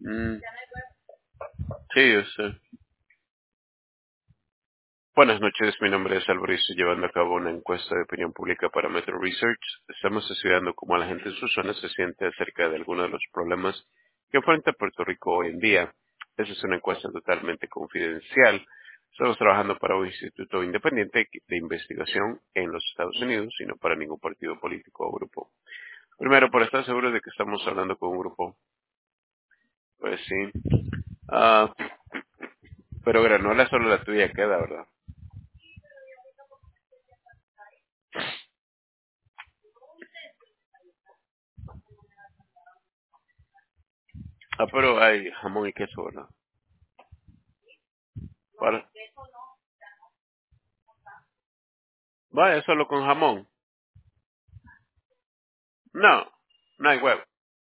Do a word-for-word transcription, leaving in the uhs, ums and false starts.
Mm, sí, yo sé. Buenas noches, mi nombre es Álvaro y estoy llevando a cabo una encuesta de opinión pública para Metro Research. Estamos estudiando cómo la gente en su zona se siente acerca de algunos de los problemas que enfrenta Puerto Rico hoy en día. Esa es una encuesta totalmente confidencial. Estamos trabajando para un instituto independiente de investigación en los Estados Unidos y no para ningún partido político o grupo. Primero, para estar seguros de que estamos hablando con un grupo, pues sí. Ah, pero granola solo la tuya queda, ¿verdad? Ah, pero hay jamón y queso, ¿verdad? Para. Vaya, solo con jamón. No, no hay huevo.